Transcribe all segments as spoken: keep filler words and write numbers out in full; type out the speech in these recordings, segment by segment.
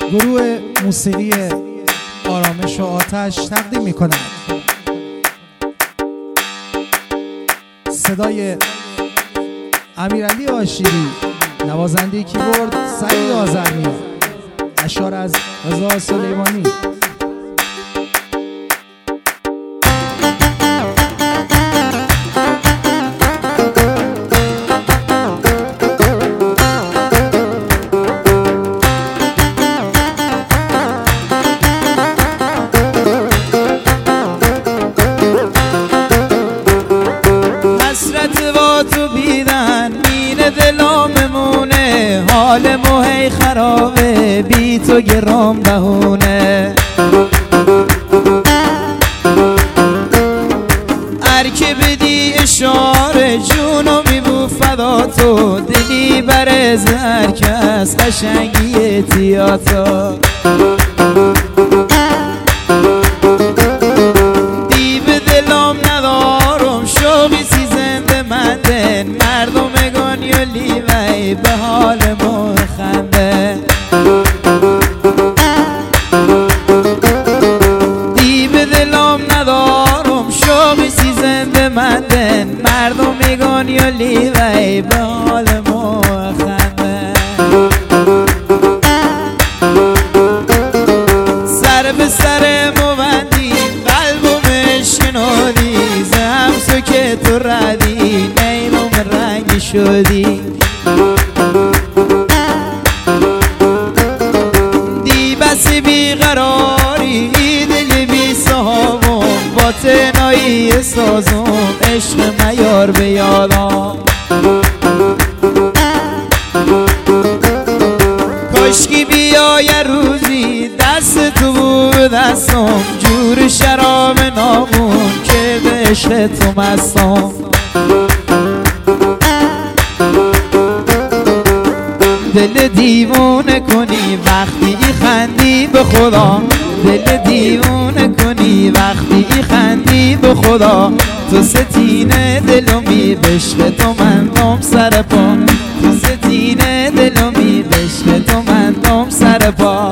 گروه موسیقی آرامش و آتش تقدیم می کند. صدای امیرعلی آشیری، نوازنده کیبورد سعید آذرنیا، اشعار از رضا سلیمانی. تو بیدن مین دلام مونه، حال موهی خرابه بی تو گرام بهونه. ارکه بدی اشاره جونو میبو فدا تو، دلی بر زر کس قشنگی تیاتا. دی به دلام ندارم شوقی مردم گانیولی وی به حال ما خنده. دی به دلم ندارم شوقی سی زنده مندن، مردم گانیولی وی به حال ما خنده. سر به سر موندی قلبم شنودی، زمسو که تو ردی نیلم رنگی شدی. دی بسی بیقراری دل بی صحابم، با تنایی سازم عشق میار به یادم. کاشکی بیای روزی دست تو بود دستم، جور شراب نامون که به عشق تو مستم. دل دیوونه کنی وقتی خندی به خدا، دل دیوونه کنی وقتی خندی به خدا. تو ستینه دلمی بشق تو مندم سر پا، تو ستینه دلمی بشق تو مندم سر پا.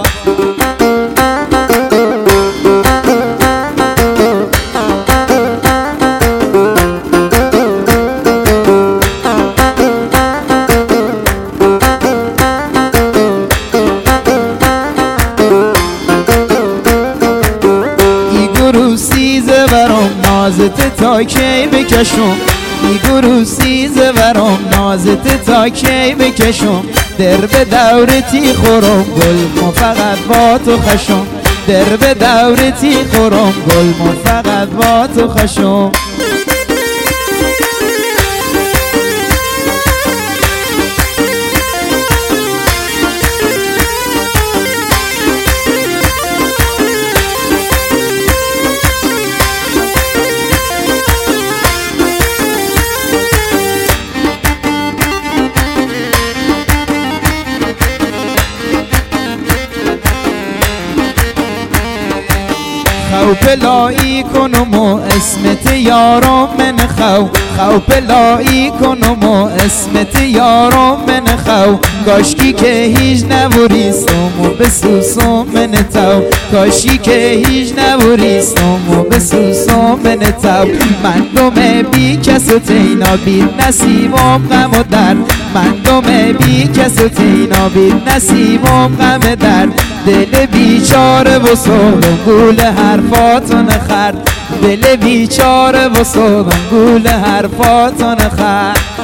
نازت تا کی بکشم، ای گروه سیزه ورم نازت تا کی بکشم. در به دورتی خورم گل ما فقط با تو خشم، در به دورتی خورم گل ما فقط با تو خشم. خو پلایی کنم و اسمت یارم من خو، خو پلایی کنم و اسمت یارم من خو. کاشکی که هیچ نبوریستم و بسوسم من تو، کاشکی که هیچ نبوریستم و بسوسم من تو. مردم بی کس و تینا بی نصیبم غم و درد، مردم بی کس و تینا بی نصیبم غم درد. دل بیچاره و سودم گول حرفاتون خرد، دل بیچاره و سودم گول حرفاتون خرد.